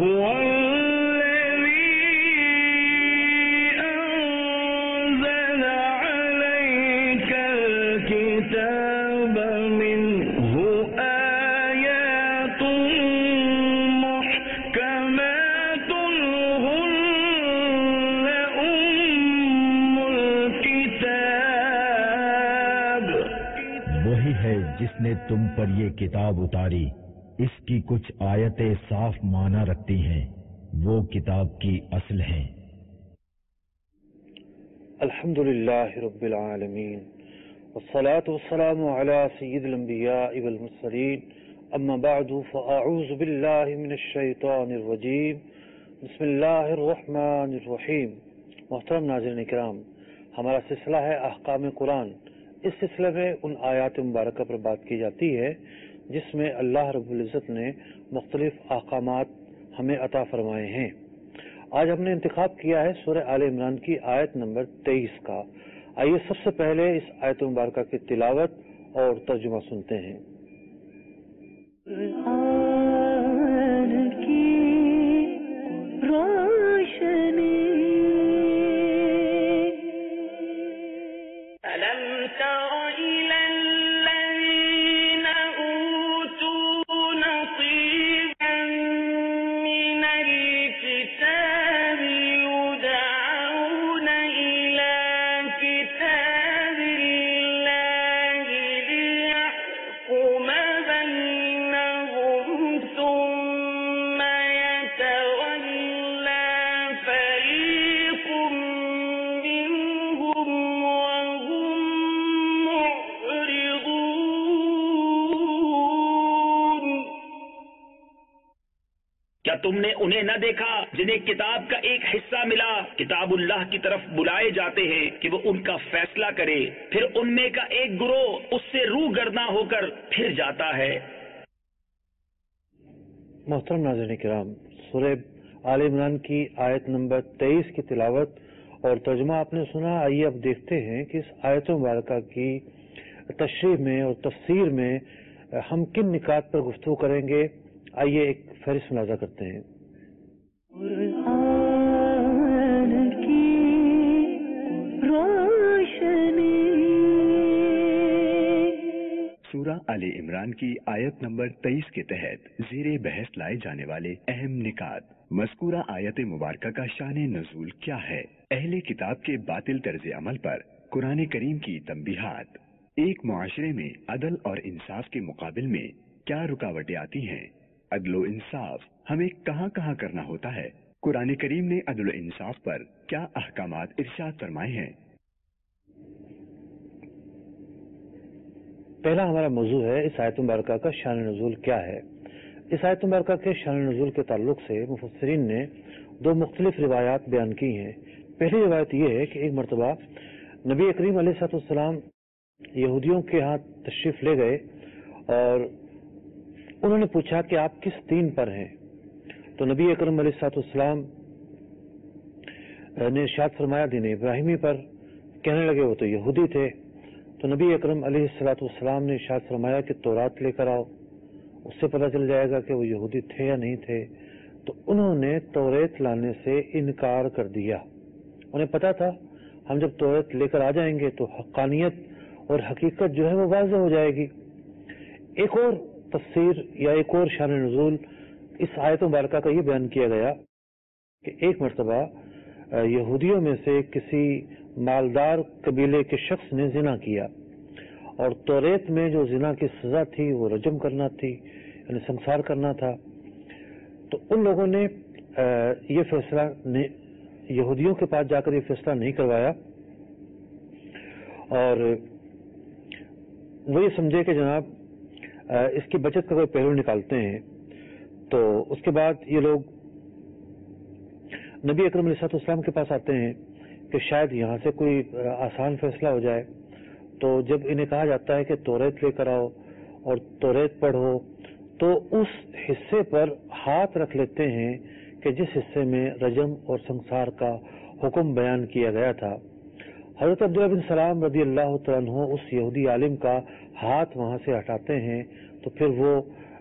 جس نے تم پر یہ کتاب اتاری، اس کی کچھ آیتیں صاف معنی رکھتی ہیں، وہ کتاب کی اصل ہیں۔ الحمدللہ رب العالمین والصلاة والسلام علی سید الانبیاء والمرسلین، اما بعد فاعوذ باللہ من الشیطان الرجیم، بسم اللہ الرحمن الرحیم۔ محترم ناظرین کرام، ہمارا سلسلہ ہے احکام قرآن۔ اس سلسلے میں ان آیات مبارکہ پر بات کی جاتی ہے جس میں اللہ رب العزت نے مختلف احکامات ہمیں عطا فرمائے ہیں۔ آج ہم نے انتخاب کیا ہے سورہ آل عمران کی آیت نمبر 23 کا۔ آئیے سب سے پہلے اس آیت مبارکہ کی تلاوت اور ترجمہ سنتے ہیں۔ تم نے انہیں نہ دیکھا جنہیں کتاب کا ایک حصہ ملا، کتاب اللہ کی طرف بلائے جاتے ہیں کہ وہ ان کا فیصلہ کرے، پھر ان میں کا ایک گروہ اس سے روح گرداں ہو کر پھر جاتا ہے۔ محترم ناظرین کرام، سورہ آل عمران کی آیت نمبر 23 کی تلاوت اور ترجمہ آپ نے سنا۔ آئیے اب دیکھتے ہیں کہ اس آیت مبارکہ کی تشریح میں اور تفسیر میں ہم کن نکات پر گفتگو کریں گے۔ آئیے ایک فہرست ملاحظہ کرتے ہیں۔ سورہ آل عمران کی آیت نمبر 23 کے تحت زیر بحث لائے جانے والے اہم نکات۔ مذکورہ آیت مبارکہ کا شان نزول کیا ہے؟ اہل کتاب کے باطل طرز عمل پر قرآن کریم کی تنبیہات۔ ایک معاشرے میں عدل اور انصاف کے مقابل میں کیا رکاوٹیں آتی ہیں؟ عدل و انصاف ہمیں کہاں کہاں کرنا ہوتا ہے؟ قرآن کریم نے عدل و انصاف پر کیا احکامات ارشاد فرمائے ہیں؟ پہلا ہمارا موضوع ہے اس آیت مبارکہ کا شان نزول کیا ہے۔ اس آیت مبارکہ کے شان نزول کے تعلق سے مفسرین نے دو مختلف روایات بیان کی ہیں۔ پہلی روایت یہ ہے کہ ایک مرتبہ نبی کریم علیہ السلام یہودیوں کے ہاں تشریف لے گئے اور انہوں نے پوچھا کہ آپ کس دین پر ہیں؟ تو نبی اکرم علیہ السلام نے ارشاد فرمایا دین ابراہیمی پر۔ کہنے لگے وہ تو یہودی تھے۔ تو نبی اکرم علیہ السلام نے ارشاد فرمایا کہ تورات لے کر آؤ، اس سے پتہ چل جائے گا کہ وہ یہودی تھے یا نہیں تھے۔ تو انہوں نے توریت لانے سے انکار کر دیا۔ انہیں پتا تھا ہم جب توریت لے کر آ جائیں گے تو حقانیت اور حقیقت جو ہے وہ واضح ہو جائے گی۔ ایک اور تفسیر یا ایک اور شان نزول اس آیت مبارکہ کا یہ بیان کیا گیا کہ ایک مرتبہ یہودیوں میں سے کسی مالدار قبیلے کے شخص نے زنا کیا، اور توریت میں جو زنا کی سزا تھی وہ رجم کرنا تھی، یعنی سنسار کرنا تھا۔ تو ان لوگوں نے یہ فیصلہ یہودیوں کے پاس جا کر یہ فیصلہ نہیں کروایا، اور وہ یہ سمجھے کہ جناب اس کی بچت کا کوئی پہلو نکالتے ہیں۔ تو اس کے بعد یہ لوگ نبی اکرم علیہ السلام کے پاس آتے ہیں کہ شاید یہاں سے کوئی آسان فیصلہ ہو جائے۔ تو جب انہیں کہا جاتا ہے کہ توریت لے کر آؤ اور توریت پڑھو، تو اس حصے پر ہاتھ رکھ لیتے ہیں کہ جس حصے میں رجم اور سنسار کا حکم بیان کیا گیا تھا۔ حضرت عبداللہ بن سلام رضی اللہ تعالیٰ عنہ اس یہودی عالم کا ہاتھ وہاں سے ہٹاتے ہیں، تو پھر وہ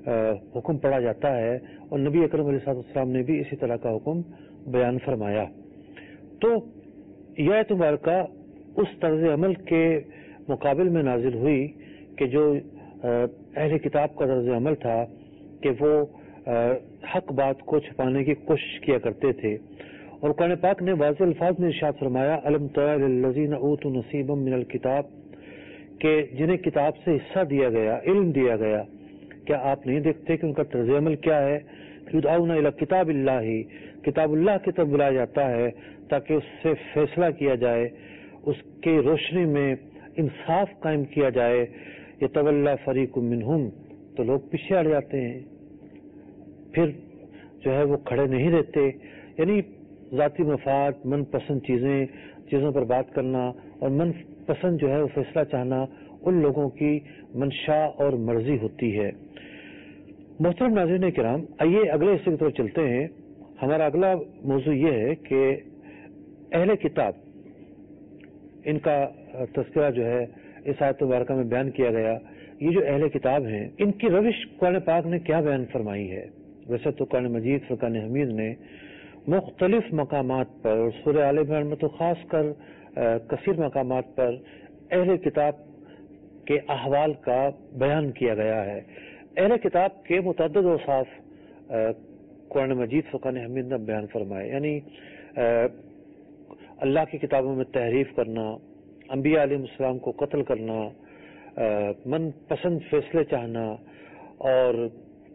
حکم پڑھا جاتا ہے، اور نبی اکرم علیہ السلام نے بھی اسی طرح کا حکم بیان فرمایا۔ تو یہ آیت مبارکہ اس طرز عمل کے مقابل میں نازل ہوئی کہ جو اہل کتاب کا طرز عمل تھا کہ وہ حق بات کو چھپانے کی کوشش کیا کرتے تھے، اور قرآن پاک نے واضح الفاظ میں ارشاد فرمایا الم تر للذین اوتوا نصیبا من الکتاب، کہ جنہیں کتاب سے حصہ دیا گیا، علم دیا گیا، کیا آپ نہیں دیکھتے کہ ان کا طرز عمل کیا ہے؟ یدعون الی کتاب اللہ، کتاب اللہ کی طرف بلایا جاتا ہے تاکہ اس سے فیصلہ کیا جائے، اس کی روشنی میں انصاف قائم کیا جائے۔ یتولی فریق منہم، تو لوگ پیچھے ہٹ جاتے ہیں، پھر جو ہے وہ کھڑے نہیں رہتے، یعنی ذاتی مفاد، من پسند چیزوں پر بات کرنا اور من پسند جو ہے وہ فیصلہ چاہنا ان لوگوں کی منشا اور مرضی ہوتی ہے۔ محترم ناظرین کرام، آئیے اگلے حصے کی طرف چلتے ہیں۔ ہمارا اگلا موضوع یہ ہے کہ اہل کتاب، ان کا تذکرہ جو ہے اس آیت مبارکہ میں بیان کیا گیا۔ یہ جو اہل کتاب ہیں، ان کی روش قرآن پاک نے کیا بیان فرمائی ہے؟ ویسے تو قرآن مجید فرقان حمید نے مختلف مقامات پر، اور سورہ آل عمران میں تو خاص کر کثیر مقامات پر اہل کتاب کے احوال کا بیان کیا گیا ہے۔ اہل کتاب کے متعدد اوصاف قرآن مجید فرقان حمید نے بیان فرمائے، یعنی اللہ کی کتابوں میں تحریف کرنا، انبیاء علیہ السلام کو قتل کرنا، من پسند فیصلے چاہنا، اور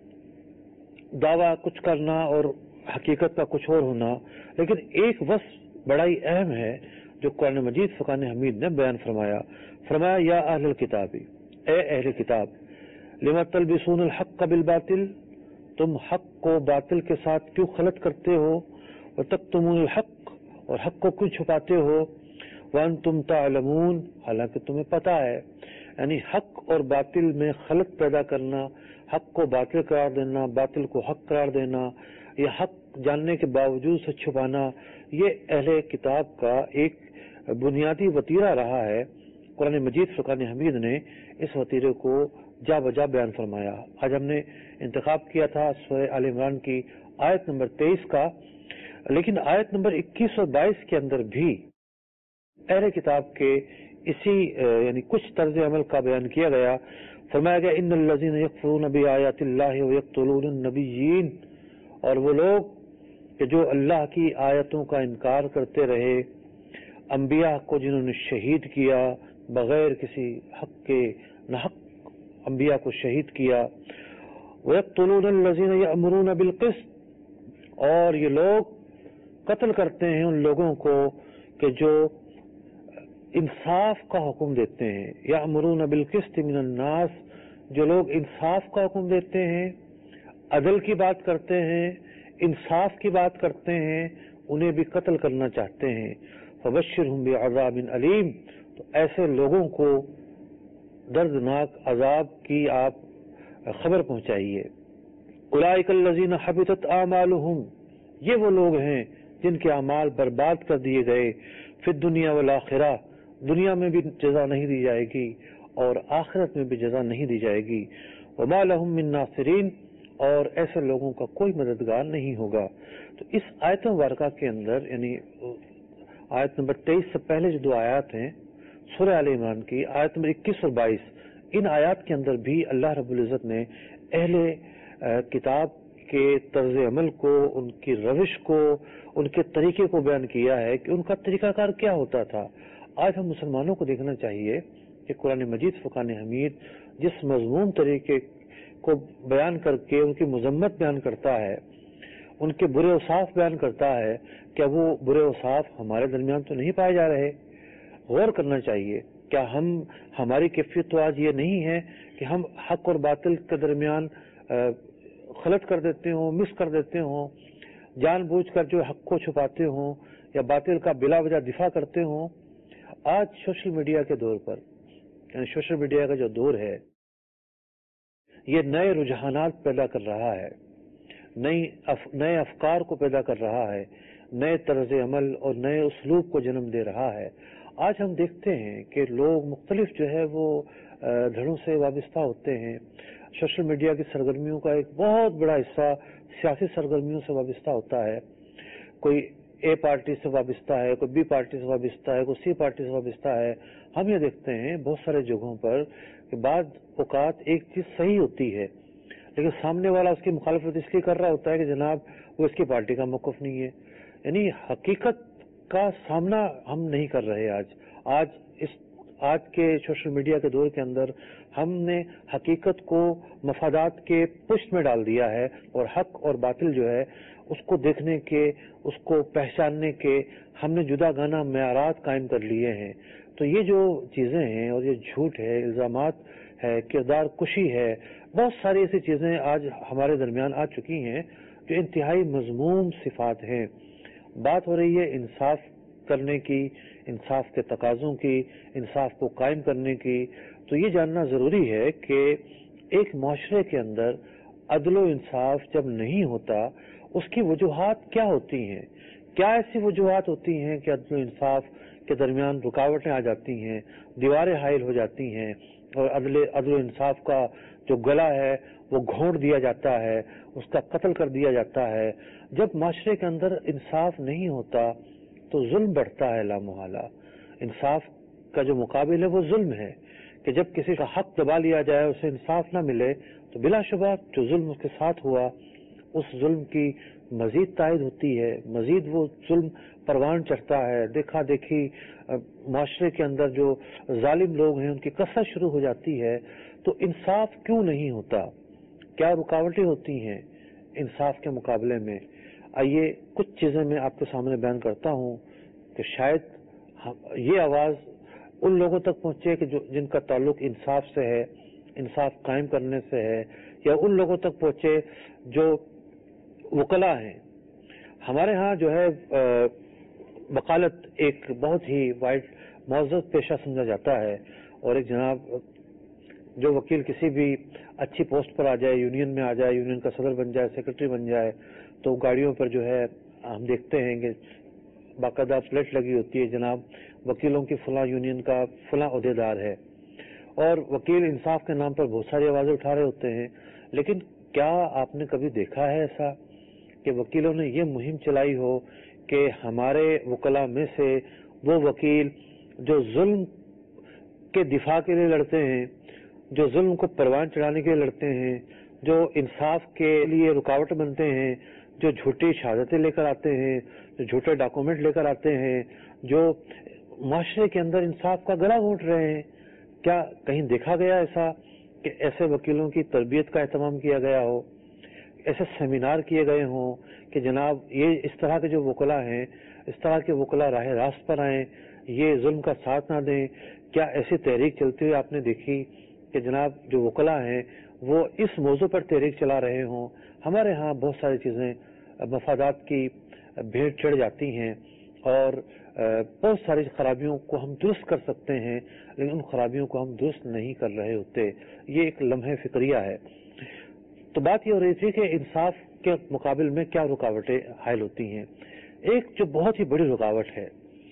دعویٰ کچھ کرنا اور حقیقت کا کچھ اور ہونا۔ لیکن ایک وصف بڑا ہی اہم ہے جو قرآن مجید فرقان حمید نے بیان فرمایا یا اہل الکتاب، اے اہل کتاب، لما تلبسون الحق بالباطل، تم حق کو باطل کے ساتھ کیوں خلط کرتے ہو، وتکتمون الحق، اور حق کو کیوں چھپاتے ہو، وانتم تعلمون، حالانکہ تمہیں پتہ ہے۔ یعنی حق اور باطل میں خلط پیدا کرنا، حق کو باطل قرار دینا، باطل کو حق قرار دینا، یہ حق جاننے کے باوجود سے چھپانا، یہ اہل کتاب کا ایک بنیادی وتیرہ رہا ہے۔ قرآن مجید فرقان حمید نے اس وتیرے کو جا بجا بیان فرمایا۔ آج ہم نے انتخاب کیا تھا سورہ آل عمران کی آیت نمبر 23 کا، لیکن آیت نمبر 21 اور 22 کے اندر بھی اہل کتاب کے اسی یعنی کچھ طرز عمل کا بیان کیا گیا۔ فرمایا گیا ان الذین یکفرون بآیات اللہ ویقتلون النبیین، اور وہ لوگ کہ جو اللہ کی آیتوں کا انکار کرتے رہے، انبیاء کو جنہوں نے شہید کیا بغیر کسی حق کے، ناحق انبیاء کو شہید کیا، ویقتلون الذین یأمرون بالقسط، اور یہ لوگ قتل کرتے ہیں ان لوگوں کو کہ جو انصاف کا حکم دیتے ہیں، یأمرون بالقسط من الناس، جو لوگ انصاف کا حکم دیتے ہیں، عدل کی بات کرتے ہیں، انصاف کی بات کرتے ہیں، انہیں بھی قتل کرنا چاہتے ہیں۔ فبشرہم بعذاب علیم، تو ایسے لوگوں کو دردناک عذاب کی آپ خبر پہنچائیے۔ اولئک الذین حبطت اعمالہم، یہ وہ لوگ ہیں جن کے اعمال برباد کر دیے گئے، فی الدنیا والآخرہ، دنیا میں بھی جزا نہیں دی جائے گی اور آخرت میں بھی جزا نہیں دی جائے گی، وما لہم من ناصرین، اور ایسے لوگوں کا کوئی مددگار نہیں ہوگا۔ تو اس آیت مبارکہ کے اندر، یعنی آیت نمبر 23 سے پہلے جو دو آیات ہیں سورہ آل عمران کی، آیت نمبر 21 اور 22، ان آیات کے اندر بھی اللہ رب العزت نے اہل کتاب کے طرز عمل کو، ان کی روش کو، ان کے طریقے کو بیان کیا ہے کہ ان کا طریقہ کار کیا ہوتا تھا۔ آج ہم مسلمانوں کو دیکھنا چاہیے کہ قرآن مجید فرقان حمید جس مضمون طریقے کو بیان کر کے ان کی مذمت بیان کرتا ہے، ان کے برے اوصاف بیان کرتا ہے، کیا وہ برے اوصاف ہمارے درمیان تو نہیں پائے جا رہے؟ غور کرنا چاہیے۔ کیا ہماری کیفیت تو آج یہ نہیں ہے کہ ہم حق اور باطل کے درمیان خلط کر دیتے ہوں، مس کر دیتے ہوں، جان بوجھ کر جو حق کو چھپاتے ہوں یا باطل کا بلا وجہ دفاع کرتے ہوں؟ آج سوشل میڈیا کے دور پر، یعنی سوشل میڈیا کا جو دور ہے، یہ نئے رجحانات پیدا کر رہا ہے، نئے افکار کو پیدا کر رہا ہے، نئے طرز عمل اور نئے اسلوب کو جنم دے رہا ہے۔ آج ہم دیکھتے ہیں کہ لوگ مختلف جو ہے وہ دھڑوں سے وابستہ ہوتے ہیں، सोशल मीडिया की सरगर्मियों का एक बहुत बड़ा हिस्सा सियासी सरगर्मियों से वाबस्ता होता है। कोई ए पार्टी से वाबस्ता है, कोई बी पार्टी से वाबस्ता है, कोई सी पार्टी से वाबस्ता है। हम ये देखते हैं बहुत सारे जगहों पर कि बाद औकात एक चीज सही होती है, लेकिन सामने वाला उसकी मुखालफत इसलिए कर रहा होता है कि जनाब वो इसकी पार्टी का मौक़िफ़ नहीं है। यानी हकीकत का सामना हम नहीं कर रहे। आज के सोशल मीडिया के दौर के अंदर हमने हकीकत को मफादात के पुष्ट में डाल दिया है और हक और बातिल जो है उसको देखने के, उसको पहचानने के हमने जुदागाना मेयारात कायम कर लिए हैं। तो ये जो चीजें हैं और ये झूठ है, इल्जामात है, किरदार कुशी है, बहुत सारी ऐसी चीजें आज हमारे दरमियान आ चुकी हैं जो इंतहाई मज़मूम सिफात हैं। बात हो रही है इंसाफ करने की, इंसाफ के तकाज़ों की, इंसाफ को कायम करने की। तो ये जानना जरूरी है कि एक माशरे के अंदर अदल व इंसाफ जब नहीं होता उसकी वजूहात क्या होती हैं। क्या ऐसी वजूहात होती हैं कि अदल व इंसाफ के दरमियान रुकावटें आ जाती हैं, दीवारें हाइल हो जाती हैं और अदल व इंसाफ का जो गला है वो घोंट दिया जाता है, उसका कत्ल कर दिया जाता है। जब माशरे के अंदर इंसाफ नहीं होता तो जुल्म बढ़ता है लामुहाला। इंसाफ का जो मुकाबिल है वो जुल्म है कि जब किसी का हक दबा लिया जाए, उसे इंसाफ ना मिले, तो बिलाशुबा जो जुल्म उसके साथ हुआ उस जुल्म की मजीद तायद होती है, मजीद वो जुल्म परवान चढ़ता है। देखा देखी माशरे के अंदर जो जालिम लोग हैं उनकी कसरत शुरू हो जाती है। तो इंसाफ क्यों नहीं होता, क्या रुकावटें होती हैं इंसाफ के मुकाबले में? आइए कुछ चीजें मैं आपके सामने बयान करता हूं कि शायद ये आवाज उन लोगों तक पहुंचे कि जो जिनका ताल्लुक इंसाफ से है, इंसाफ कायम करने से है, या उन लोगों तक पहुंचे जो वकला हैं। हमारे यहाँ जो है वकालत एक बहुत ही वाइड मौजूद पेशा समझा जाता है और एक जनाब जो वकील किसी भी अच्छी पोस्ट पर आ जाए, यूनियन में आ जाए, यूनियन का सदर बन जाए, सेक्रेटरी बन जाए, तो गाड़ियों पर जो है हम देखते हैं कि बाकायदा प्लेट लगी होती है, जनाब वकीलों की फला यूनियन का फला ओहदेदार है। और वकील इंसाफ के नाम पर बहुत सारी आवाजें उठा रहे होते हैं। लेकिन क्या आपने कभी देखा है ऐसा कि वकीलों ने ये मुहिम चलाई हो कि हमारे वकला में से वो वकील जो जुल्म के दिफा के लिए लड़ते हैं, जो जुल्म को परवान चढ़ाने के लिए लड़ते हैं, जो इंसाफ के लिए रुकावट बनते हैं, जो झूठी शहादतें लेकर आते हैं, जो झूठे डॉक्यूमेंट लेकर आते हैं, जो माशरे के अंदर इंसाफ का गला घोंट रहे हैं, क्या कहीं देखा गया ऐसा कि ऐसे वकीलों की तरबियत का एहतमाम किया गया हो, ऐसे सेमिनार किए गए हों कि जनाब ये इस तरह के जो वकला हैं, इस तरह के वकला राह रास्त पर आएं, ये जुल्म का साथ ना दें? क्या ऐसी तहरीक चलती हुई आपने देखी कि जनाब जो वकला हैं वो इस मौजू पर तहरीक चला रहे हों? हमारे यहाँ बहुत सारी चीजें मफादात की भेंट चढ़ जाती हैं और बहुत सारी खराबियों को हम दुरुस्त कर सकते हैं, लेकिन उन खराबियों को हम दुरुस्त नहीं कर रहे होते। ये एक लम्हे फिक्रिया है। तो बात ये हो रही थी कि इंसाफ के मुकाबले में क्या रुकावटें हायल होती हैं। एक जो बहुत ही बड़ी रुकावट है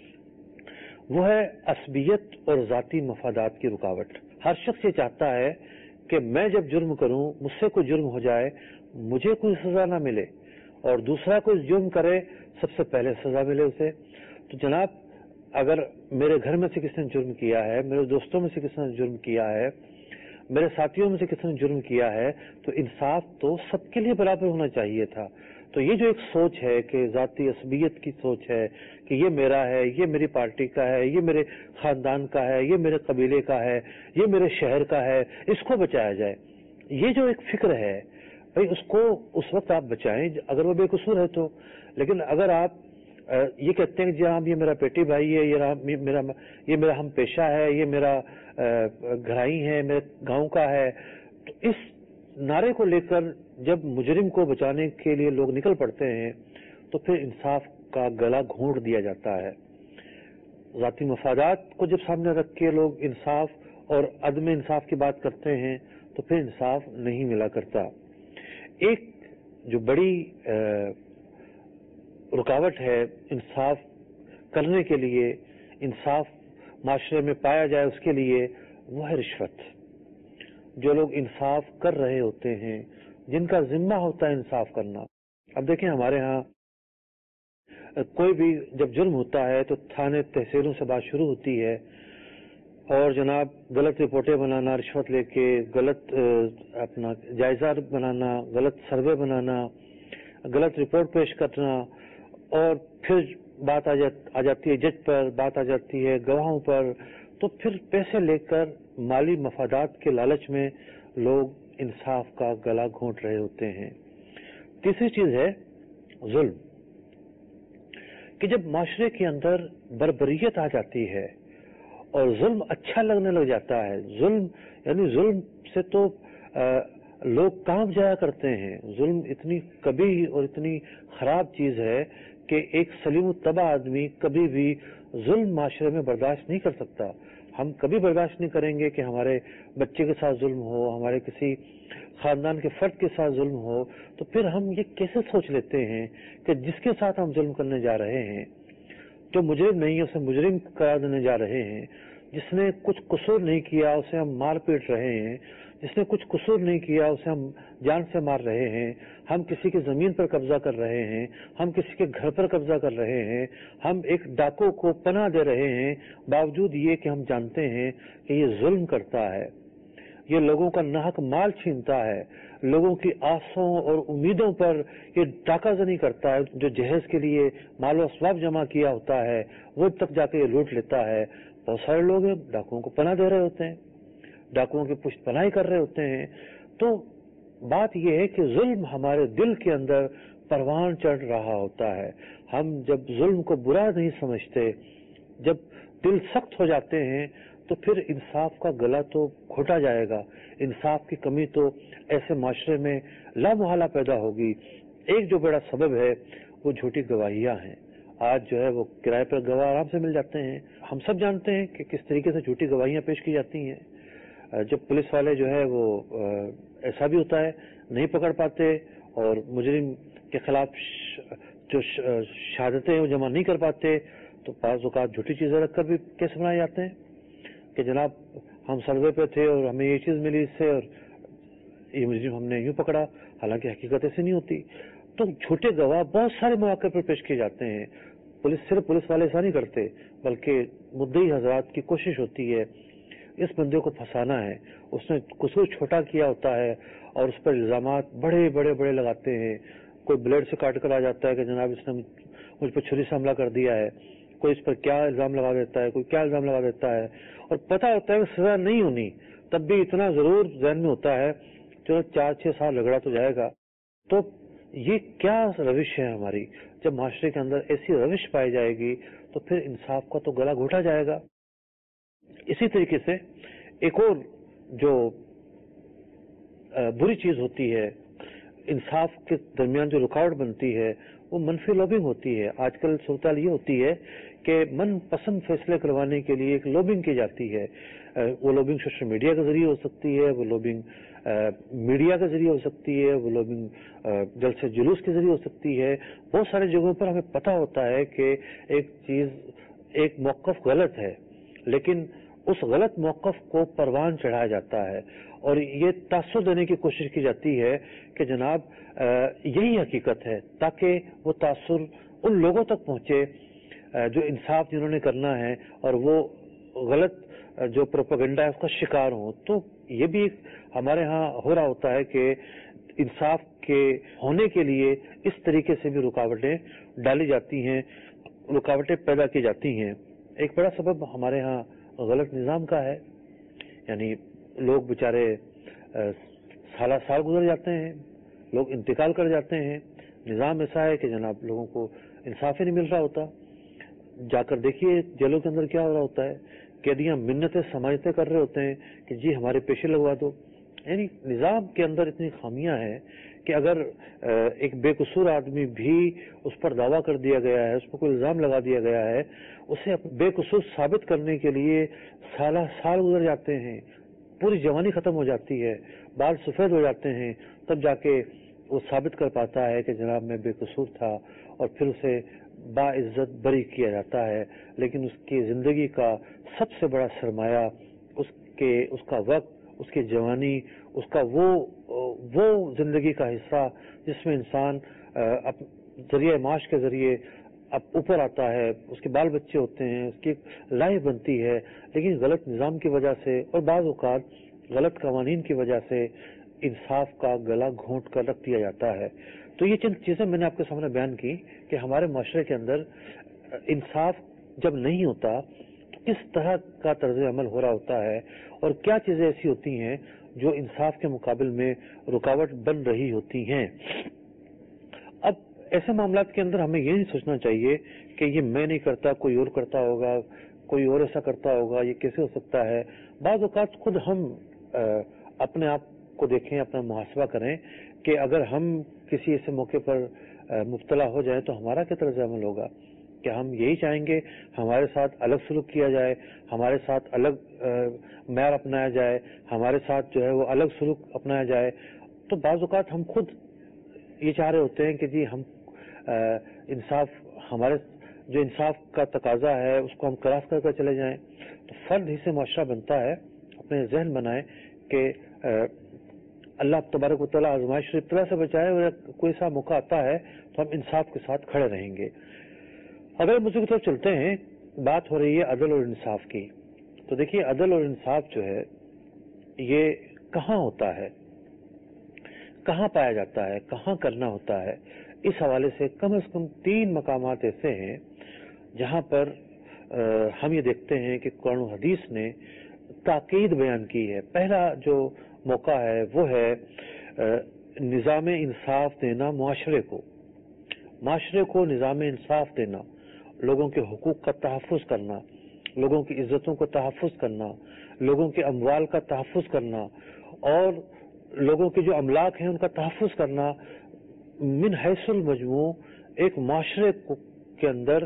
वो है असबियत और जाती मफादात की रुकावट। हर शख्स ये चाहता है कि मैं जब जुर्म करूं, मुझसे कोई जुर्म हो जाए, मुझे कोई सजा ना मिले, और दूसरा कोई जुर्म करे सबसे पहले सजा मिले उसे। तो जनाब अगर मेरे घर में से किसी ने जुर्म किया है, मेरे दोस्तों में से किसी ने जुर्म किया है, मेरे साथियों में से किसी ने जुर्म किया है, तो इंसाफ तो सबके लिए बराबर होना चाहिए था। तो ये जो एक सोच है कि जाती असबियत की सोच है कि ये मेरा है, ये मेरी पार्टी का है, ये मेरे खानदान का है, ये मेरे कबीले का है, ये मेरे शहर का है, इसको बचाया जाए, ये जो एक फिक्र है भाई उसको उस वक्त आप बचाएं अगर वो बेकसूर है तो। लेकिन अगर आप ये कहते हैं कि जनाब ये मेरा पेटी भाई है, ये मेरा हम पेशा है, ये मेरा घराई है, मेरे गांव का है, तो इस नारे को लेकर जब मुजरिम को बचाने के लिए लोग निकल पड़ते हैं तो फिर इंसाफ का गला घोंट दिया जाता है। जाती मफादात को जब सामने रख के लोग इंसाफ और अदम इंसाफ की बात करते हैं तो फिर इंसाफ नहीं मिला करता। एक जो बड़ी रुकावट है इंसाफ करने के लिए, इंसाफ माशरे में पाया जाए उसके लिए, वो है रिश्वत। جو لوگ انصاف کر رہے ہوتے ہیں، جن کا ذمہ ہوتا ہے انصاف کرنا. اب دیکھیں ہمارے ہاں کوئی بھی جب جرم ہوتا ہے تو تھانے تحصیلوں سے بات شروع ہوتی ہے، اور جناب غلط رپورٹیں بنانا، رشوت لے کے غلط اپنا جائزہ بنانا، غلط سروے بنانا، غلط رپورٹ پیش کرنا، اور پھر بات آ جاتی ہے جج پر، بات آ جاتی ہے گواہوں پر، تو پھر پیسے لے کر مالی مفادات کے لالچ میں لوگ انصاف کا گلا گھونٹ رہے ہوتے ہیں. تیسری چیز ہے ظلم، کہ جب معاشرے کے اندر بربریت آ جاتی ہے اور ظلم اچھا لگنے لگ جاتا ہے. ظلم یعنی ظلم سے تو لوگ کام جایا کرتے ہیں. ظلم اتنی کبھی اور اتنی خراب چیز ہے کہ ایک سلیم الطبع آدمی کبھی بھی ظلم معاشرے میں برداشت نہیں کر سکتا. ہم کبھی برداشت نہیں کریں گے کہ ہمارے بچے کے ساتھ ظلم ہو، ہمارے کسی خاندان کے فرد کے ساتھ ظلم ہو. تو پھر ہم یہ کیسے سوچ لیتے ہیں کہ جس کے ساتھ ہم ظلم کرنے جا رہے ہیں، جو مجرم نہیں ہے اسے مجرم قرار دینے جا رہے ہیں، جس نے کچھ قصور نہیں کیا اسے ہم مار پیٹ رہے ہیں، جس نے کچھ قصور نہیں کیا اسے ہم جان سے مار رہے ہیں، ہم کسی کی زمین پر قبضہ کر رہے ہیں، ہم کسی کے گھر پر قبضہ کر رہے ہیں، ہم ایک ڈاکو کو پناہ دے رہے ہیں، باوجود یہ کہ ہم جانتے ہیں کہ یہ ظلم کرتا ہے، یہ لوگوں کا ناحق مال چھینتا ہے، لوگوں کی آسوں اور امیدوں پر یہ ڈاکہ زنی کرتا ہے. جو جہیز کے لیے مال و اسباب جمع کیا ہوتا ہے وہ تک جا کے یہ لوٹ لیتا ہے. بہت سارے لوگ ڈاکوؤں کو پناہ دے رہے ہوتے ہیں، ڈاکوؤں کی پشت پناہی کر رہے ہوتے ہیں. تو بات یہ ہے کہ ظلم ہمارے دل کے اندر پروان چڑھ رہا ہوتا ہے. ہم جب ظلم کو برا نہیں سمجھتے، جب دل سخت ہو جاتے ہیں، تو پھر انصاف کا گلا تو گھوٹا جائے گا. انصاف کی کمی تو ایسے معاشرے میں لامحالہ پیدا ہوگی. ایک جو بڑا سبب ہے وہ جھوٹی گواہیاں ہیں. آج جو ہے وہ کرائے پر گواہ آرام سے مل جاتے ہیں. ہم سب جانتے ہیں کہ کس طریقے سے جھوٹی گواہیاں پیش کی جاتی ہیں. جب پولیس والے جو ہے وہ ایسا بھی ہوتا ہے نہیں پکڑ پاتے اور مجرم کے خلاف جو شہادتیں وہ جمع نہیں کر پاتے، تو بعض اوقات جھوٹی چیزیں رکھ کر بھی کیس بنائے جاتے ہیں کہ جناب ہم سروے پہ تھے اور ہمیں یہ چیز ملی اس سے اور یہ مجرم ہم نے یوں پکڑا، حالانکہ حقیقت ایسی نہیں ہوتی. تو جھوٹے گواہ بہت سارے مواقع پر پیش کیے جاتے ہیں. صرف پولیس والے ایسا نہیں کرتے، بلکہ مدعی حضرات کی کوشش ہوتی ہے اس بندے کو پھنسانا ہے. اس نے قصور چھوٹا کیا ہوتا ہے اور اس پر الزامات بڑے بڑے بڑے لگاتے ہیں. کوئی بلیڈ سے کاٹ کر آ جاتا ہے کہ جناب اس نے مجھ پر چھری سے حملہ کر دیا ہے، کوئی اس پر کیا الزام لگا دیتا ہے، کوئی کیا الزام لگا دیتا ہے، اور پتہ ہوتا ہے کہ سزا نہیں ہونی، تب بھی اتنا ضرور ذہن میں ہوتا ہے چلو 4-6 سال رگڑا تو جائے گا. تو یہ کیا روش ہے ہماری؟ جب معاشرے کے اندر ایسی روش پائی جائے گی تو پھر انصاف کا تو گلا گھوٹا جائے گا. اسی طریقے سے ایک اور جو بری چیز ہوتی ہے، انصاف کے درمیان جو رکاوٹ بنتی ہے، وہ منفی لوبنگ ہوتی ہے. آج کل صورتحال یہ ہوتی ہے کہ من پسند فیصلے کروانے کے لیے ایک لوبنگ کی جاتی ہے. وہ لوبنگ سوشل میڈیا کے ذریعے ہو سکتی ہے، وہ لوبنگ میڈیا کے ذریعے ہو سکتی ہے، وہ لوبنگ جلسے جلوس کے ذریعے ہو سکتی ہے. بہت سارے جگہوں پر ہمیں پتہ ہوتا ہے کہ ایک موقف غلط ہے، لیکن اس غلط موقف کو پروان چڑھایا جاتا ہے اور یہ تاثر دینے کی کوشش کی جاتی ہے کہ جناب یہی حقیقت ہے، تاکہ وہ تاثر ان لوگوں تک پہنچے جو انصاف جنہوں نے کرنا ہے اور وہ غلط جو پروپیگنڈا ہے اس کا شکار ہوں. تو یہ بھی ہمارے ہاں ہو رہا ہوتا ہے کہ انصاف کے ہونے کے لیے اس طریقے سے بھی رکاوٹیں ڈالی جاتی ہیں، رکاوٹیں پیدا کی جاتی ہیں. ایک بڑا سبب ہمارے ہاں غلط نظام کا ہے. یعنی لوگ بیچارے سالہ سال گزر جاتے ہیں، لوگ انتقال کر جاتے ہیں. نظام ایسا ہے کہ جناب لوگوں کو انصاف ہی نہیں مل رہا ہوتا. جا کر دیکھیے جیلوں کے اندر کیا ہو رہا ہوتا ہے. قیدیاں منتیں سماجتیں کر رہے ہوتے ہیں کہ جی ہمارے پیشے لگوا دو. یعنی نظام کے اندر اتنی خامیاں ہیں کہ اگر ایک بے قصور آدمی بھی اس پر دعویٰ کر دیا گیا ہے، اس پر کوئی الزام لگا دیا گیا ہے، اسے بے قصور ثابت کرنے کے لیے سالہ سال گزر جاتے ہیں، پوری جوانی ختم ہو جاتی ہے، بال سفید ہو جاتے ہیں، تب جا کے وہ ثابت کر پاتا ہے کہ جناب میں بے قصور تھا، اور پھر اسے باعزت بری کیا جاتا ہے. لیکن اس کی زندگی کا سب سے بڑا سرمایہ اس کا وقت اس کی جوانی، اس کا وہ زندگی کا حصہ جس میں انسان ذریعہ معاش کے ذریعے اب اوپر آتا ہے، اس کے بال بچے ہوتے ہیں، اس کی لائف بنتی ہے، لیکن غلط نظام کی وجہ سے اور بعض اوقات غلط قوانین کی وجہ سے انصاف کا گلا گھونٹ کر رکھ دیا جاتا ہے۔ تو یہ چند چیزیں میں نے آپ کے سامنے بیان کی کہ ہمارے معاشرے کے اندر انصاف جب نہیں ہوتا تو کس طرح کا طرز عمل ہو رہا ہوتا ہے اور کیا چیزیں ایسی ہوتی ہیں جو انصاف کے مقابل میں رکاوٹ بن رہی ہوتی ہیں۔ اب ایسے معاملات کے اندر ہمیں یہ نہیں سوچنا چاہیے کہ یہ میں نہیں کرتا، کوئی اور کرتا ہوگا، کوئی اور ایسا کرتا ہوگا، یہ کیسے ہو سکتا ہے۔ بعض اوقات خود ہم اپنے آپ کو دیکھیں، اپنا محاسبہ کریں کہ اگر ہم کسی ایسے موقع پر مبتلا ہو جائیں تو ہمارا کیا طرز عمل ہوگا؟ کہ ہم یہی چاہیں گے ہمارے ساتھ الگ سلوک کیا جائے، ہمارے ساتھ الگ معیار اپنایا جائے، ہمارے ساتھ جو ہے وہ الگ سلوک اپنایا جائے۔ تو بعض اوقات ہم خود یہ چاہ رہے ہوتے ہیں کہ جی ہم انصاف، ہمارے جو انصاف کا تقاضا ہے اس کو ہم کراس کر چلے جائیں۔ تو فرد ہی سے معاشرہ بنتا ہے۔ اپنے ذہن بنائیں کہ اللہ تبارک و تعالیٰ آزمائش اور ابتلا سے بچائے، اور کوئی سا موقع آتا ہے تو ہم انصاف کے ساتھ کھڑے رہیں گے۔ اگر موضوع کی طرف چلتے ہیں، بات ہو رہی ہے عدل اور انصاف کی، تو دیکھیے عدل اور انصاف جو ہے یہ کہاں ہوتا ہے، کہاں پایا جاتا ہے، کہاں کرنا ہوتا ہے۔ اس حوالے سے کم از کم 3 مقامات ایسے ہیں جہاں پر ہم یہ دیکھتے ہیں کہ قرآن و حدیث نے تاکید بیان کی ہے۔ پہلا جو موقع ہے وہ ہے نظام انصاف دینا معاشرے کو نظام انصاف دینا، لوگوں کے حقوق کا تحفظ کرنا، لوگوں کی عزتوں کو تحفظ کرنا، لوگوں کے اموال کا تحفظ کرنا، اور لوگوں کے جو املاک ہیں ان کا تحفظ کرنا، من حیث المجموع ایک معاشرے کے اندر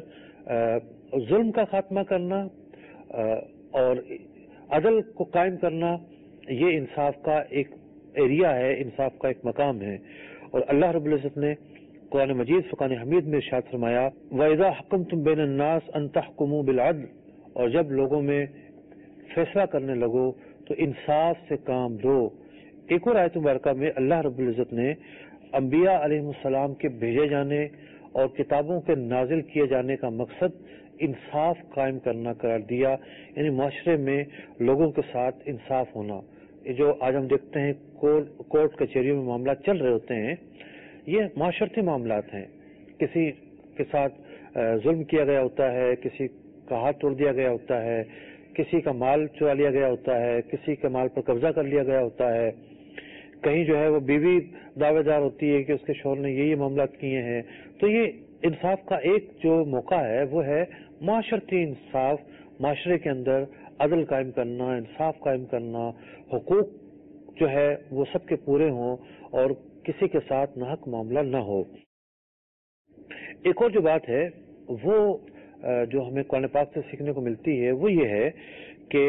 ظلم کا خاتمہ کرنا اور عدل کو قائم کرنا، یہ انصاف کا ایک ایریا ہے، انصاف کا ایک مقام ہے۔ اور اللہ رب العزت نے قرآن مجید فرقان حمید میں ارشاد فرمایا وَإِذَا حَكَمْتُمْ بَيْنَ النَّاسِ أَن تَحْكُمُوا بِالْعَدْلِ، اور جب لوگوں میں فیصلہ کرنے لگو تو انصاف سے کام لو۔ ایک اور آیت مبارکہ میں اللہ رب العزت نے انبیاء علیہ السلام کے بھیجے جانے اور کتابوں کے نازل کیے جانے کا مقصد انصاف قائم کرنا قرار دیا، یعنی معاشرے میں لوگوں کے ساتھ انصاف ہونا۔ یہ جو آج ہم دیکھتے ہیں کورٹ کچہریوں میں معاملات چل رہے ہوتے ہیں، یہ معاشرتی معاملات ہیں۔ کسی کے ساتھ ظلم کیا گیا ہوتا ہے، کسی کا ہاتھ توڑ دیا گیا ہوتا ہے، کسی کا مال چرا لیا گیا ہوتا ہے، کسی کے مال پر قبضہ کر لیا گیا ہوتا ہے، کہیں جو ہے وہ بیوی دعوے دار ہوتی ہے کہ اس کے شوہر نے یہ معاملات کیے ہیں۔ تو یہ انصاف کا ایک جو موقع ہے وہ ہے معاشرتی انصاف، معاشرے کے اندر عدل قائم کرنا، انصاف قائم کرنا، حقوق جو ہے وہ سب کے پورے ہوں اور کسی کے ساتھ ناحق معاملہ نہ ہو۔ ایک اور جو بات ہے وہ جو ہمیں قرآن پاک سے سیکھنے کو ملتی ہے وہ یہ ہے کہ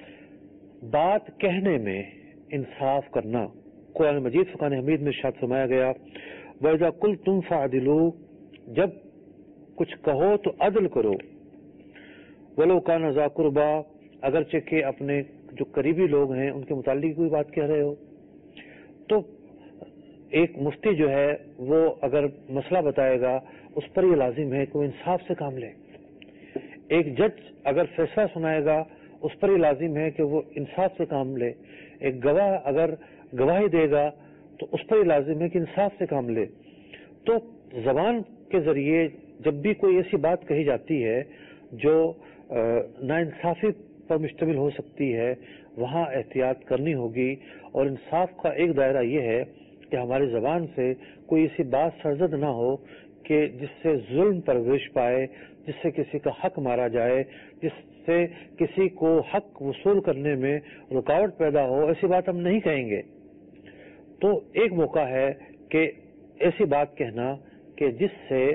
بات کہنے میں انصاف کرنا۔ قرآن مجید فرقان حمید میں ارشاد فرمایا گیا وَإِذَا قُلْتُمْ فَعْدِلُوا، جب کچھ کہو تو عدل کرو، وَلَوْ كَانَ ذَا قُرْبَىٰ، اگرچہ کہ اپنے جو قریبی لوگ ہیں ان کے متعلق کوئی بات کہہ رہے ہو۔ تو ایک مفتی جو ہے وہ اگر مسئلہ بتائے گا اس پر یہ لازم ہے کہ وہ انصاف سے کام لے۔ ایک جج اگر فیصلہ سنائے گا اس پر یہ لازم ہے کہ وہ انصاف سے کام لے۔ ایک گواہ اگر گواہی دے گا تو اس پر یہ لازم ہے کہ انصاف سے کام لے۔ تو زبان کے ذریعے جب بھی کوئی ایسی بات کہی جاتی ہے جو ناانصافی پر مشتمل ہو سکتی ہے، وہاں احتیاط کرنی ہوگی۔ اور انصاف کا ایک دائرہ یہ ہے کہ ہماری زبان سے کوئی ایسی بات سرزد نہ ہو کہ جس سے ظلم پرورش پائے، جس سے کسی کا حق مارا جائے، جس سے کسی کو حق وصول کرنے میں رکاوٹ پیدا ہو، ایسی بات ہم نہیں کہیں گے۔ تو ایک موقع ہے کہ ایسی بات کہنا کہ جس سے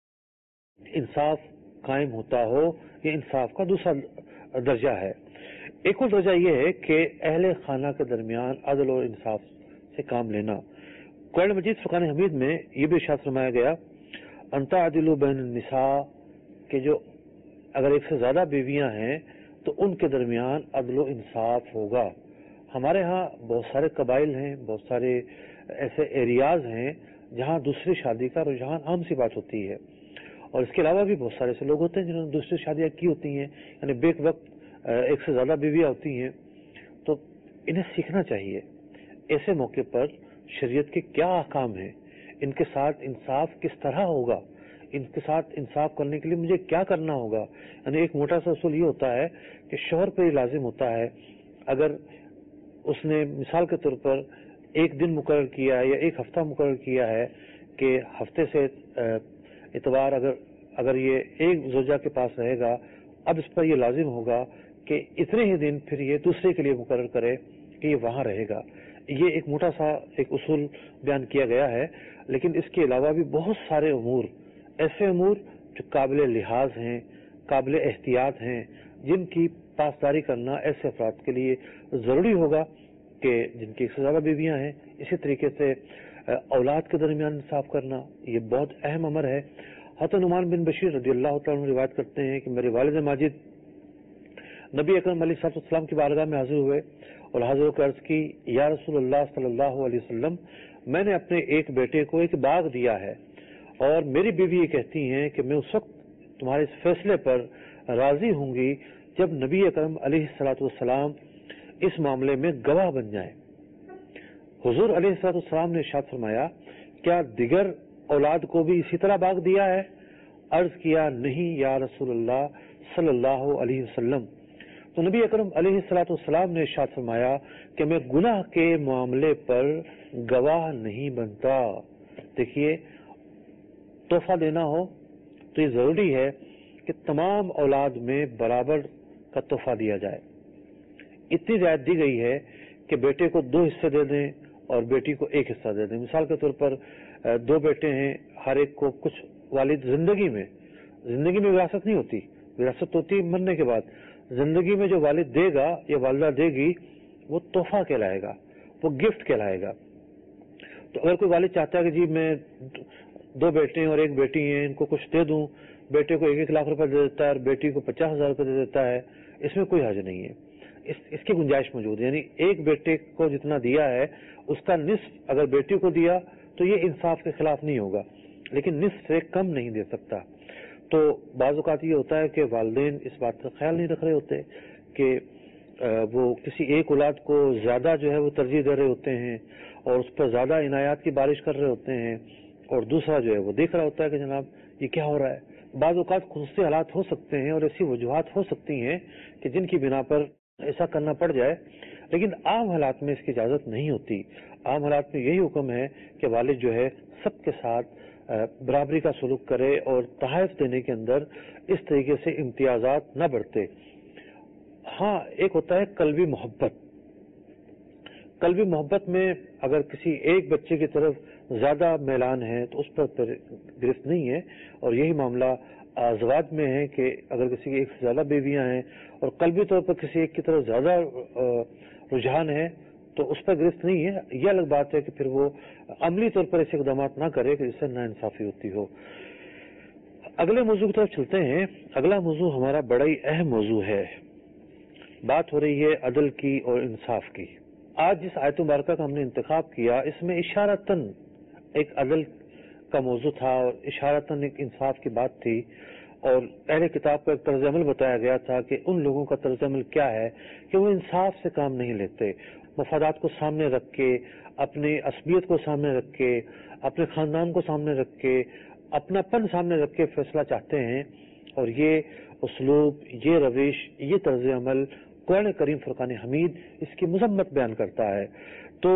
انصاف قائم ہوتا ہو، یہ انصاف کا دوسرا درجہ ہے۔ ایک اور درجہ یہ ہے کہ اہل خانہ کے درمیان عدل اور انصاف سے کام لینا۔ قرآن مجید فرقان حمید میں یہ بھی ارشاد فرمایا گیا ان تعدلوا بین النساء، کہ جو اگر ایک سے زیادہ بیویاں ہیں تو ان کے درمیان عدل و انصاف ہوگا۔ ہمارے ہاں بہت سارے قبائل ہیں، بہت سارے ایسے ایریاز ہیں جہاں دوسری شادی کا رجحان عام سی بات ہوتی ہے، اور اس کے علاوہ بھی بہت سارے ایسے لوگ ہوتے ہیں جنہوں نے دوسری شادیاں کی ہوتی ہیں، یعنی بیک وقت ایک سے زیادہ بیویاں ہوتی ہیں. تو انہیں سیکھنا چاہیے ایسے موقع پر شریعت کے کیا احکام ہیں، ان کے ساتھ انصاف کس طرح ہوگا، ان کے ساتھ انصاف کرنے کے لیے مجھے کیا کرنا ہوگا. یعنی ایک موٹا سا اصول یہ ہوتا ہے کہ شوہر پر یہ لازم ہوتا ہے، اگر اس نے مثال کے طور پر ایک دن مقرر کیا ہے یا ایک ہفتہ مقرر کیا ہے کہ ہفتے سے اتوار اگر یہ ایک زوجہ کے پاس رہے گا، اب اس پر یہ لازم ہوگا کہ اتنے ہی دن پھر یہ دوسرے کے لیے مقرر کرے کہ یہ وہاں رہے گا. یہ ایک موٹا سا ایک اصول بیان کیا گیا ہے، لیکن اس کے علاوہ بھی بہت سارے امور، ایسے امور جو قابل لحاظ ہیں، قابل احتیاط ہیں، جن کی پاسداری کرنا ایسے افراد کے لیے ضروری ہوگا کہ جن کی ایک سے زیادہ بیویاں ہیں. اسی طریقے سے اولاد کے درمیان انصاف کرنا یہ بہت اہم امر ہے. حضرت نعمان بن بشیر رضی اللہ تعالیٰ عنہ روایت کرتے ہیں کہ میرے والد ماجد نبی اکرم علیہ السلام کی بارگاہ میں حاضر ہوئے اور حاضر ہو کر عرض کی، یا رسول اللہ صلی اللہ علیہ وسلم، میں نے اپنے ایک بیٹے کو ایک باغ دیا ہے اور میری بیوی یہ کہتی ہیں کہ میں اس وقت تمہارے اس فیصلے پر راضی ہوں گی جب نبی اکرم علیہ السلام اس معاملے میں گواہ بن جائیں. حضور علیہ السلام نے ارشاد فرمایا، کیا دیگر اولاد کو بھی اسی طرح باغ دیا ہے؟ عرض کیا، نہیں یا رسول اللہ صلی اللہ علیہ وسلم. تو نبی اکرم علیہ السلام نے ارشاد فرمایا کہ میں گناہ کے معاملے پر گواہ نہیں بنتا. دیکھیے، تحفہ دینا ہو تو یہ ضروری ہے کہ تمام اولاد میں برابر کا تحفہ دیا جائے. اتنی رعایت دی گئی ہے کہ بیٹے کو 2 حصے دے دیں اور بیٹی کو 1 حصہ دے دیں. مثال کے طور پر 2 بیٹے ہیں، ہر ایک کو کچھ والد زندگی میں وراثت نہیں ہوتی، وراثت ہوتی ہے مرنے کے بعد. زندگی میں جو والد دے گا یا والدہ دے گی وہ تحفہ کہلائے گا، وہ گفٹ کہلائے گا. تو اگر کوئی والد چاہتا ہے کہ جی میں 2 بیٹے ہیں اور 1 بیٹی ہیں، ان کو کچھ دے دوں، بیٹے کو 1 لاکھ روپے دے دیتا ہے اور بیٹی کو 50,000 روپے دے دیتا ہے، اس میں کوئی حرج نہیں ہے. اس کی گنجائش موجود ہے. یعنی ایک بیٹے کو جتنا دیا ہے اس کا نصف اگر بیٹی کو دیا تو یہ انصاف کے خلاف نہیں ہوگا، لیکن نصف سے کم نہیں دے سکتا. تو بعض اوقات یہ ہوتا ہے کہ والدین اس بات کا خیال نہیں رکھ رہے ہوتے کہ وہ کسی ایک اولاد کو زیادہ جو ہے وہ ترجیح دے رہے ہوتے ہیں اور اس پر زیادہ عنایات کی بارش کر رہے ہوتے ہیں، اور دوسرا جو ہے وہ دیکھ رہا ہوتا ہے کہ جناب یہ کیا ہو رہا ہے. بعض اوقات خصوصی حالات ہو سکتے ہیں اور ایسی وجوہات ہو سکتی ہیں کہ جن کی بنا پر ایسا کرنا پڑ جائے، لیکن عام حالات میں اس کی اجازت نہیں ہوتی. عام حالات میں یہی حکم ہے کہ والد جو ہے سب کے ساتھ برابری کا سلوک کرے اور تحائف دینے کے اندر اس طریقے سے امتیازات نہ بڑھتے. ہاں، ایک ہوتا ہے قلبی محبت. قلبی محبت میں اگر کسی ایک بچے کی طرف زیادہ میلان ہے تو اس پر گرفت نہیں ہے، اور یہی معاملہ ازواج میں ہے کہ اگر کسی کی 1 سے زیادہ بیویاں ہیں اور قلبی طور پر کسی ایک کی طرف زیادہ رجحان ہے تو اس پر گرفت نہیں ہے. یہ الگ بات ہے کہ پھر وہ عملی طور پر ایسے اقدامات نہ کرے کہ جس سے ناانصافی ہوتی ہو. اگلے موضوع کی طرف چلتے ہیں. اگلا موضوع ہمارا بڑا ہی اہم موضوع ہے. بات ہو رہی ہے عدل کی اور انصاف کی. آج جس آیت مبارکہ کا ہم نے انتخاب کیا اس میں اشارتاً ایک عدل کا موضوع تھا اور اشارتاً ایک انصاف کی بات تھی، اور اہل کتاب کا ایک طرز عمل بتایا گیا تھا کہ ان لوگوں کا طرز عمل کیا ہے کہ وہ انصاف سے کام نہیں لیتے، مفادات کو سامنے رکھ کے، اپنی عصبیت کو سامنے رکھ کے، اپنے خاندان کو سامنے رکھ کے، اپنا پن سامنے رکھ کے فیصلہ چاہتے ہیں. اور یہ اسلوب، یہ روش، یہ طرز عمل قرآن کریم فرقان حمید اس کی مذمت بیان کرتا ہے. تو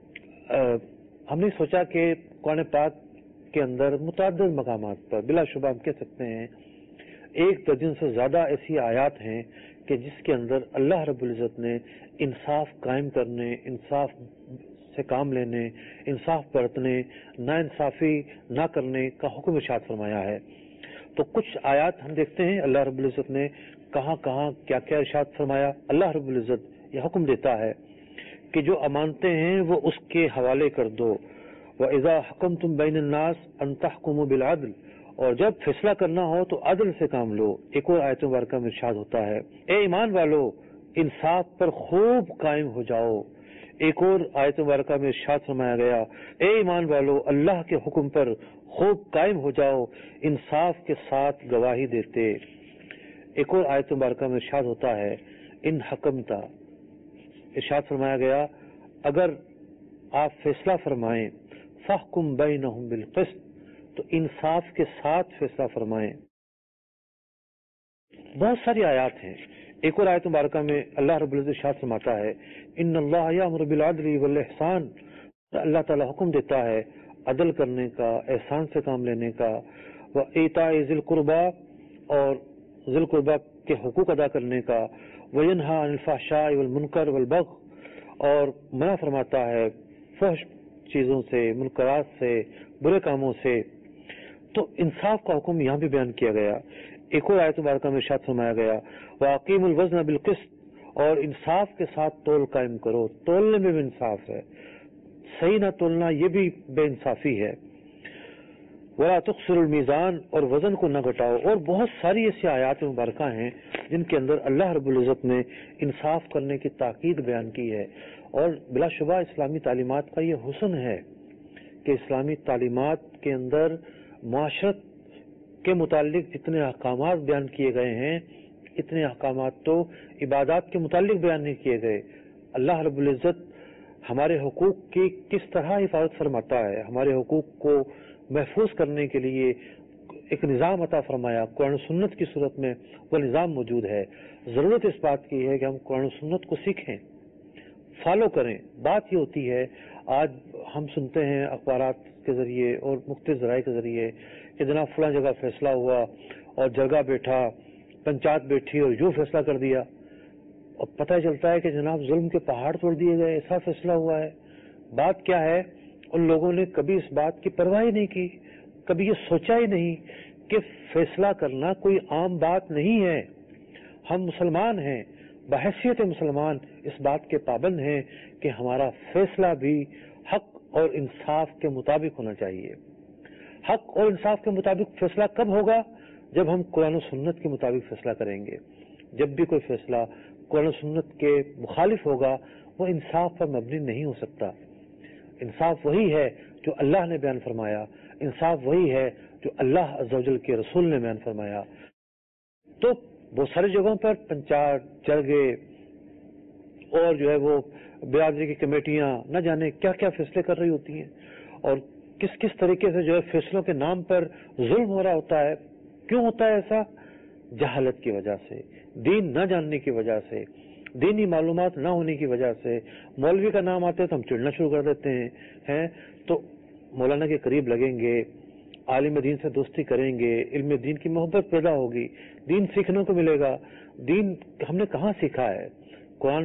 ہم نے سوچا کہ قرآن پاک کے اندر متعدد مقامات پر بلا شبہ ہم کہہ سکتے ہیں 1 درجن سے زیادہ ایسی آیات ہیں کہ جس کے اندر اللہ رب العزت نے انصاف قائم کرنے، انصاف سے کام لینے، انصاف برتنے، ناانصافی نہ کرنے کا حکم ارشاد فرمایا ہے. تو کچھ آیات ہم دیکھتے ہیں اللہ رب العزت نے کہاں کہاں کیا کیا ارشاد فرمایا. اللہ رب العزت یہ حکم دیتا ہے کہ جو امانتیں ہیں وہ اس کے حوالے کر دو. وَإِذَا حَكَمْتُمْ بَيْنَ النَّاسِ أَن تَحْكُمُوا بِالْعَدْلِ، اور جب فیصلہ کرنا ہو تو عدل سے کام لو. ایک اور آیت مبارکہ میں ارشاد ہوتا ہے، اے ایمان والو انصاف پر خوب قائم ہو جاؤ۔ ایک اور آیت مبارکہ میں ارشاد فرمایا گیا، اے ایمان والو اللہ کے حکم پر خوب قائم ہو جاؤ، انصاف کے ساتھ گواہی دیتے۔ ایک اور آیت مبارکہ میں ارشاد ہوتا ہے، ان حکمتا، ارشاد فرمایا گیا اگر آپ فیصلہ فرمائیں، فاحکم بینہم بالقسط، تو انصاف کے ساتھ فیصلہ فرمائیں۔ بہت ساری آیات ہیں۔ ایک اور آیت مبارکہ میں اللہ رب العزت ارشاد فرماتا ہے، ان اللہ یأمر بالعدل والاحسان، اللہ تعالیٰ حکم دیتا ہے عدل کرنے کا، احسان سے کام لینے کا، وایتاء ذی القربى، اور ذی القربى کے حقوق ادا کرنے کا، وینہی عن الفحشاء والمنکر والبغی، اور منع فرماتا ہے فحش چیزوں سے، منکرات سے، برے کاموں سے۔ تو انصاف کا حکم یہاں بھی بیان کیا گیا۔ ایک اور آیت مبارکہ میں ارشاد فرمایا گیا، وَأَقِیمُوا الْوَزْنَ بِالْقِسْطِ، اور انصاف کے ساتھ تول قائم کرو۔ تولنے میں بھی انصاف ہے، صحیح نہ تولنا یہ بھی بے انصافی ہے۔ وَلَا تُخْسِرُوا الْمِيزَانَ، اور وزن کو نہ گھٹاؤ۔ اور بہت ساری ایسی آیات مبارکہ ہیں جن کے اندر اللہ رب العزت نے انصاف کرنے کی تاکید بیان کی ہے۔ اور بلا شبہ اسلامی تعلیمات کا یہ حسن ہے کہ اسلامی تعلیمات کے اندر معاشرت کے متعلق جتنے احکامات بیان کیے گئے ہیں، اتنے احکامات تو عبادات کے متعلق بیان نہیں کیے گئے۔ اللہ رب العزت ہمارے حقوق کی کس طرح حفاظت فرماتا ہے، ہمارے حقوق کو محفوظ کرنے کے لیے ایک نظام عطا فرمایا، قرآن و سنت کی صورت میں وہ نظام موجود ہے۔ ضرورت اس بات کی ہے کہ ہم قرآن و سنت کو سیکھیں، فالو کریں۔ بات یہ ہوتی ہے، آج ہم سنتے ہیں اخبارات کے ذریعے اور مختلف ذرائع کے ذریعے کہ جناب فلاں جگہ فیصلہ ہوا اور جرگہ بیٹھا، پنچایت بیٹھی اور یوں فیصلہ کر دیا، اور پتہ چلتا ہے کہ جناب ظلم کے پہاڑ توڑ دیے گئے، ایسا فیصلہ ہوا ہے۔ بات کیا ہے، ان لوگوں نے کبھی اس بات کی پرواہ نہیں کی، کبھی یہ سوچا ہی نہیں کہ فیصلہ کرنا کوئی عام بات نہیں ہے۔ ہم مسلمان ہیں، بحیثیت مسلمان اس بات کے پابند ہیں کہ ہمارا فیصلہ بھی حق اور انصاف کے مطابق ہونا چاہیے۔ حق اور انصاف کے مطابق فیصلہ کب ہوگا؟ جب ہم قرآن و سنت کے مطابق فیصلہ کریں گے۔ جب بھی کوئی فیصلہ قرآن و سنت کے مخالف ہوگا وہ انصاف پر مبنی نہیں ہو سکتا۔ انصاف وہی ہے جو اللہ نے بیان فرمایا، انصاف وہی ہے جو اللہ عز و جل کے رسول نے بیان فرمایا۔ تو بہت ساری جگہوں پر پنچایت، جرگے اور جو ہے وہ برادری کی کمیٹیاں نہ جانے کیا کیا فیصلے کر رہی ہوتی ہیں، اور کس کس طریقے سے جو ہے فیصلوں کے نام پر ظلم ہو رہا ہوتا ہے۔ کیوں ہوتا ہے ایسا؟ جہالت کی وجہ سے، دین نہ جاننے کی وجہ سے، دینی معلومات نہ ہونے کی وجہ سے۔ مولوی کا نام آتے تو ہم چڑھنا شروع کر دیتے ہیں، تو مولانا کے قریب لگیں گے، عالم دین سے دوستی کریں گے، علم دین کی محبت پیدا ہوگی، دین سیکھنے کو ملے گا۔ دین ہم نے کہاں سیکھا ہے؟ قرآن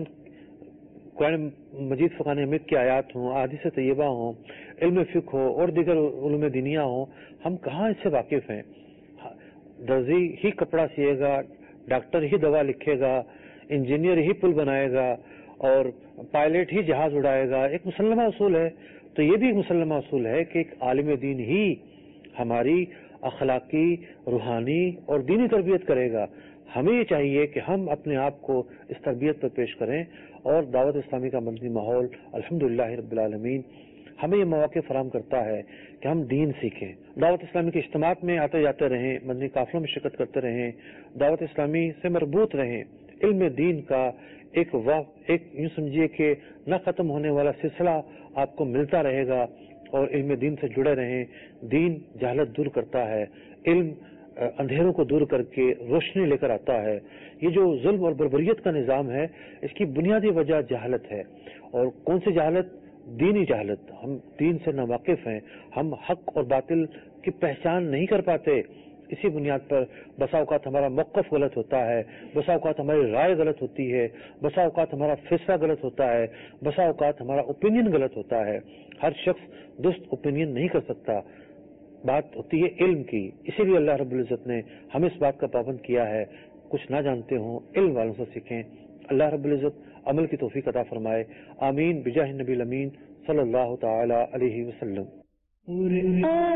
مجید فقان حمید کی آیات ہوں، احادیث طیبہ ہوں، علم فقہ ہو اور دیگر علوم دینیہ ہوں، ہم کہاں اس سے واقف ہیں؟ درزی ہی کپڑا سیے گا، ڈاکٹر ہی دوا لکھے گا، انجینئر ہی پل بنائے گا، اور پائلٹ ہی جہاز اڑائے گا۔ ایک مسلمہ اصول ہے۔ تو یہ بھی ایک مسلمہ اصول ہے کہ ایک عالم دین ہی ہماری اخلاقی، روحانی اور دینی تربیت کرے گا۔ ہمیں یہ چاہیے کہ ہم اپنے آپ کو اس تربیت پر پیش کریں، اور دعوت اسلامی کا مدنی ماحول الحمدللہ رب العالمین ہمیں یہ مواقع فراہم کرتا ہے کہ ہم دین سیکھیں، دعوت اسلامی کے اجتماعات میں آتے جاتے رہیں، مدنی قافلوں میں شرکت کرتے رہیں، دعوت اسلامی سے مربوط رہیں۔ علم دین کا ایک یوں سمجھیے کہ نہ ختم ہونے والا سلسلہ آپ کو ملتا رہے گا، اور علم دین سے جڑے رہیں۔ دین جہالت دور کرتا ہے، علم اندھیروں کو دور کر کے روشنی لے کر آتا ہے۔ یہ جو ظلم اور بربریت کا نظام ہے، اس کی بنیادی وجہ جہالت ہے۔ اور کون سی جہالت؟ دینی جہالت۔ ہم دین سے ناواقف ہیں، ہم حق اور باطل کی پہچان نہیں کر پاتے۔ اسی بنیاد پر بسا اوقات ہمارا موقف غلط ہوتا ہے، بسا اوقات ہماری رائے غلط ہوتی ہے، بسا اوقات ہمارا فیصلہ غلط ہوتا ہے، بسا اوقات ہمارا اوپینین غلط ہوتا ہے۔ ہر شخص درست اوپینین نہیں کر سکتا۔ بات ہوتی ہے علم کی، اسی لیے اللہ رب العزت نے ہمیں اس بات کا پابند کیا ہے، کچھ نہ جانتے ہوں علم والوں سے سیکھیں۔ اللہ رب العزت عمل کی توفیق عطا فرمائے، آمین بجاہ النبی الامین صلی اللہ تعالی علیہ وسلم۔